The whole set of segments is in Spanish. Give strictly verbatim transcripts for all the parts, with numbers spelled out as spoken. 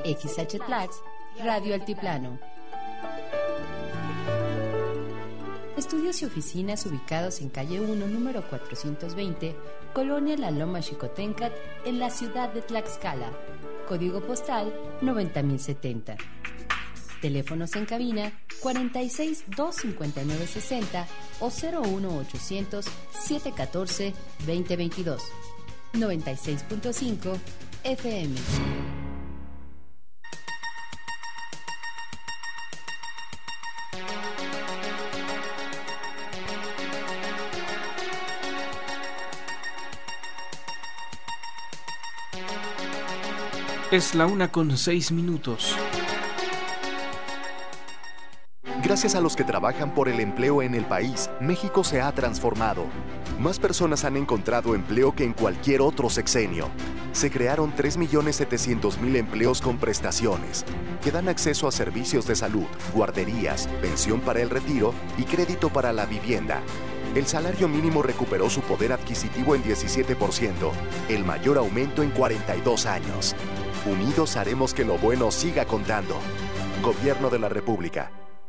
X H Tlax, Radio Altiplano. Estudios y oficinas ubicados en calle uno, número cuatrocientos veinte, Colonia La Loma Xicoténcat, en la ciudad de Tlaxcala. Código postal noventa mil setenta. Teléfonos en cabina cuarenta y seis, doscientos cincuenta y nueve, sesenta o cero uno ochocientos, setecientos catorce, veinte veintidós. noventa y seis punto cinco F M. Es la una con seis minutos. Gracias a los que trabajan por el empleo en el país, México se ha transformado. Más personas han encontrado empleo que en cualquier otro sexenio. Se crearon tres millones setecientos mil empleos con prestaciones, que dan acceso a servicios de salud, guarderías, pensión para el retiro y crédito para la vivienda. El salario mínimo recuperó su poder adquisitivo en diecisiete por ciento, el mayor aumento en cuarenta y dos años. Unidos haremos que lo bueno siga contando. Gobierno de la República.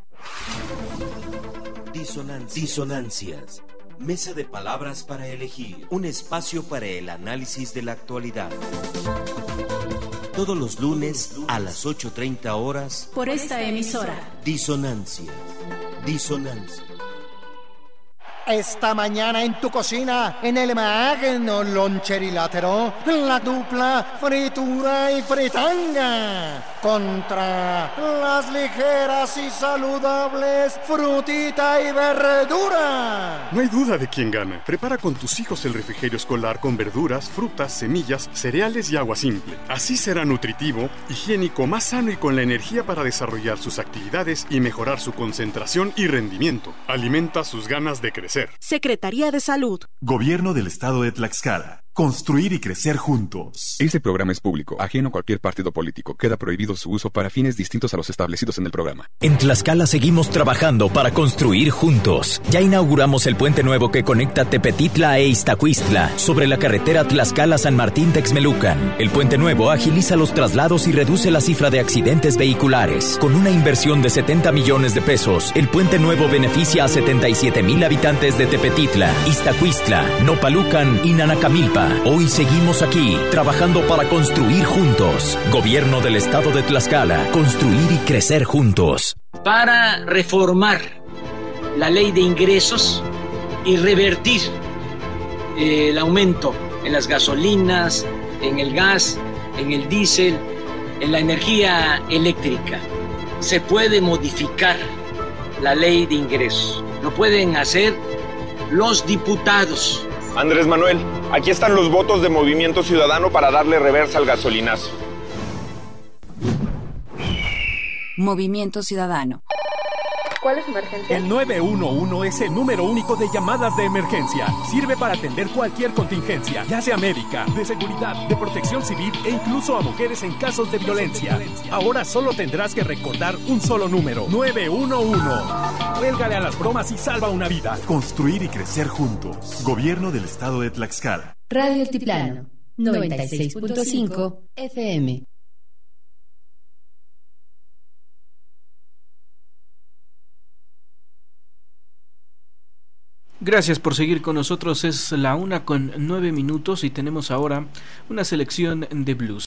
Disonancias. Disonancias. Mesa de palabras para elegir. Un espacio para el análisis de la actualidad. Todos los lunes a las ocho treinta horas. Por esta emisora. Disonancias. Disonancias. Esta mañana en tu cocina, en el magno loncherilátero, la dupla fritura y fritanga contra las ligeras y saludables frutita y verdura. No hay duda de quién gana. Prepara con tus hijos el refrigerio escolar con verduras, frutas, semillas, cereales y agua simple. Así será nutritivo, higiénico, más sano y con la energía para desarrollar sus actividades y mejorar su concentración y rendimiento. Alimenta sus ganas de crecer. Secretaría de Salud. Gobierno del Estado de Tlaxcala. Construir y crecer juntos. Este programa es público, ajeno a cualquier partido político. Queda prohibido su uso para fines distintos a los establecidos en el programa. En Tlaxcala seguimos trabajando para construir juntos. Ya inauguramos el puente nuevo que conecta Tepetitla e Iztacuistla sobre la carretera Tlaxcala-San Martín-Texmelucan. El puente nuevo agiliza los traslados y reduce la cifra de accidentes vehiculares. Con una inversión de setenta millones de pesos, el puente nuevo beneficia a setenta y siete mil habitantes de Tepetitla, Iztacuistla, Nopalucan y Nanacamilpa. Hoy seguimos aquí, trabajando para construir juntos. Gobierno del Estado de Tlaxcala. Construir y crecer juntos. Para reformar la ley de ingresos y revertir eh, el aumento en las gasolinas, en el gas, en el diésel, en la energía eléctrica. Se puede modificar la ley de ingresos. Lo pueden hacer los diputados. Andrés Manuel, aquí están los votos de Movimiento Ciudadano para darle reversa al gasolinazo. Movimiento Ciudadano. ¿Cuál es su emergencia? El nueve uno uno es el número único de llamadas de emergencia. Sirve para atender cualquier contingencia, ya sea médica, de seguridad, de protección civil e incluso a mujeres en casos de violencia. Ahora solo tendrás que recordar un solo número, nueve uno uno. Cuélgale a las bromas y salva una vida. Construir y crecer juntos. Gobierno del Estado de Tlaxcala. Radio Altiplano, noventa y seis punto cinco F M. Gracias por seguir con nosotros. Es la una con nueve minutos y tenemos ahora una selección de blues.